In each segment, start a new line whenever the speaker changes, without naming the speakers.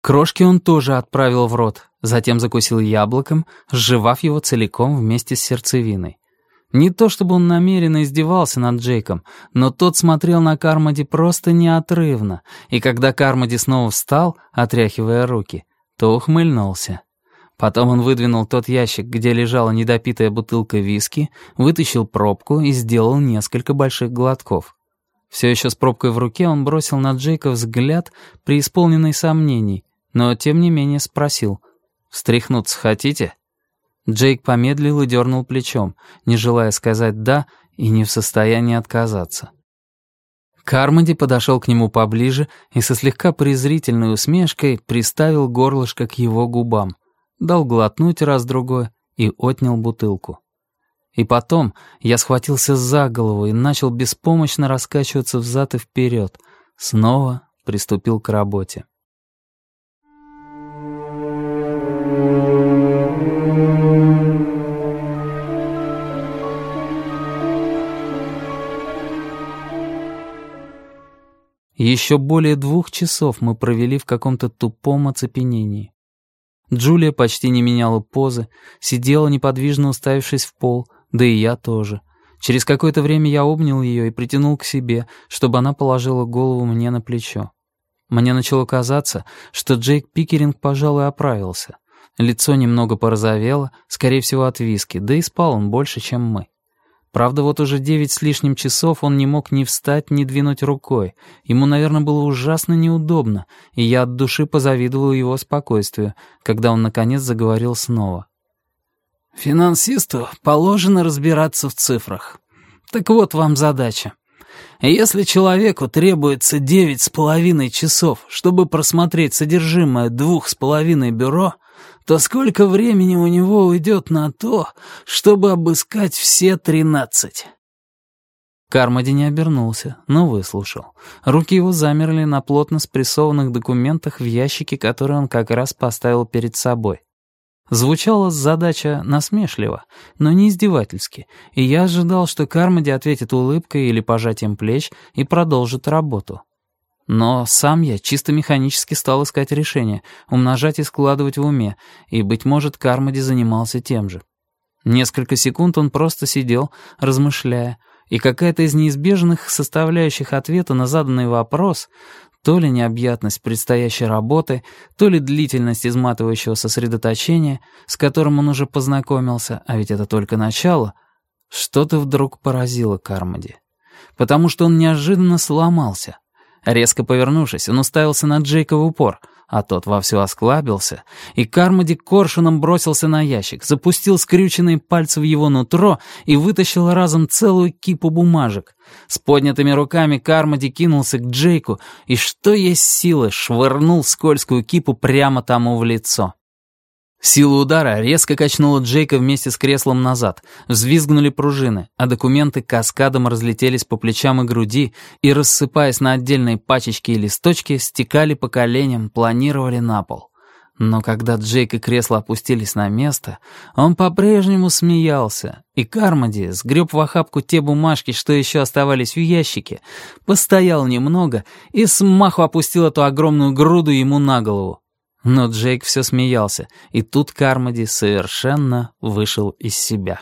Крошки он тоже отправил в рот, затем закусил яблоком, сживав его целиком вместе с сердцевиной. Не то чтобы он намеренно издевался над Джейком, но тот смотрел на Кармоди просто неотрывно, и когда Кармоди снова встал, отряхивая руки, то ухмыльнулся. Потом он выдвинул тот ящик, где лежала недопитая бутылка виски, вытащил пробку и сделал несколько больших глотков. Все еще с пробкой в руке он бросил на Джейка взгляд, преисполненный сомнений, но тем не менее спросил: «Встряхнуться хотите?» Джейк помедлил и дернул плечом, не желая сказать «да» и не в состоянии отказаться. Кармоди подошел к нему поближе и со слегка презрительной усмешкой приставил горлышко к его губам, дал глотнуть раз-другой и отнял бутылку. И потом я схватился за голову и начал беспомощно раскачиваться взад и вперед, снова приступил к работе. Еще более 2 часов мы провели в каком-то тупом оцепенении. Джулия почти не меняла позы, сидела неподвижно уставившись в пол, да и я тоже. Через какое-то время я обнял ее и притянул к себе, чтобы она положила голову мне на плечо. Мне начало казаться, что Джейк Пикеринг, пожалуй, оправился. Лицо немного порозовело, скорее всего, от виски, да и спал он больше, чем мы. Правда, вот уже 9 с лишним часов он не мог ни встать, ни двинуть рукой. Ему, наверное, было ужасно неудобно, и я от души позавидовал его спокойствию, когда он, наконец, заговорил снова. «Финансисту положено разбираться в цифрах. Так вот вам задача. Если человеку требуется 9,5 часов, чтобы просмотреть содержимое 2,5 бюро, то сколько времени у него уйдет на то, чтобы обыскать все 13? Кармоди не обернулся, но выслушал. Руки его замерли на плотно спрессованных документах в ящике, который он как раз поставил перед собой. Звучала задача насмешливо, но не издевательски, и я ожидал, что Кармоди ответит улыбкой или пожатием плеч и продолжит работу. Но сам я чисто механически стал искать решение, умножать и складывать в уме, и, быть может, Кармоди занимался тем же. Несколько секунд он просто сидел, размышляя, и какая-то из неизбежных составляющих ответа на заданный вопрос, то ли необъятность предстоящей работы, то ли длительность изматывающего сосредоточения, с которым он уже познакомился, а ведь это только начало, что-то вдруг поразило Кармоди. Потому что он неожиданно сломался. Резко повернувшись, он уставился на Джейка в упор, а тот вовсю осклабился, и Кармоди коршуном бросился на ящик, запустил скрюченные пальцы в его нутро и вытащил разом целую кипу бумажек. С поднятыми руками Кармоди кинулся к Джейку и, что есть силы, швырнул скользкую кипу прямо тому в лицо. Сила удара резко качнула Джейка вместе с креслом назад, взвизгнули пружины, а документы каскадом разлетелись по плечам и груди и, рассыпаясь на отдельные пачечки и листочки, стекали по коленям, планировали на пол. Но когда Джейк и кресло опустились на место, он по-прежнему смеялся, и Кармоди сгреб в охапку те бумажки, что еще оставались в ящике, постоял немного и смаху опустил эту огромную груду ему на голову. Но Джейк все смеялся, и тут Кармоди совершенно вышел из себя.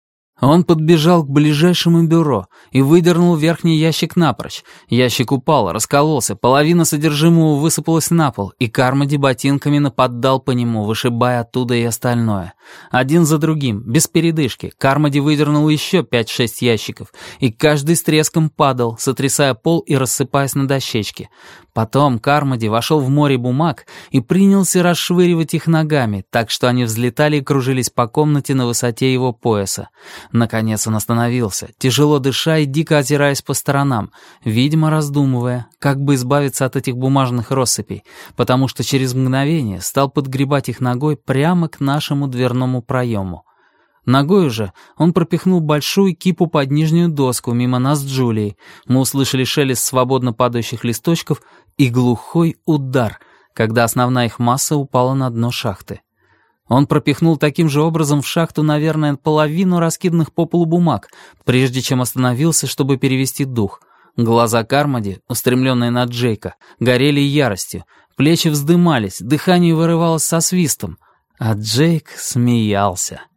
Он подбежал к ближайшему бюро и выдернул верхний ящик напрочь. Ящик упал, раскололся, половина содержимого высыпалась на пол, и Кармоди ботинками нападал по нему, вышибая оттуда и остальное. Один за другим, без передышки, Кармоди выдернул еще 5-6 ящиков, и каждый с треском падал, сотрясая пол и рассыпаясь на дощечки. Потом Кармоди вошел в море бумаг и принялся расшвыривать их ногами, так что они взлетали и кружились по комнате на высоте его пояса. Наконец он остановился, тяжело дыша и дико озираясь по сторонам, видимо, раздумывая, как бы избавиться от этих бумажных россыпей, потому что через мгновение стал подгребать их ногой прямо к нашему дверному проему. Ногой уже он пропихнул большую кипу под нижнюю доску мимо нас с Джулией. Мы услышали шелест свободно падающих листочков и глухой удар, когда основная их масса упала на дно шахты. Он пропихнул таким же образом в шахту, наверное, половину раскиданных по полу бумаг, прежде чем остановился, чтобы перевести дух. Глаза Кармоди, устремленные на Джейка, горели яростью. Плечи вздымались, дыхание вырывалось со свистом, а Джейк смеялся.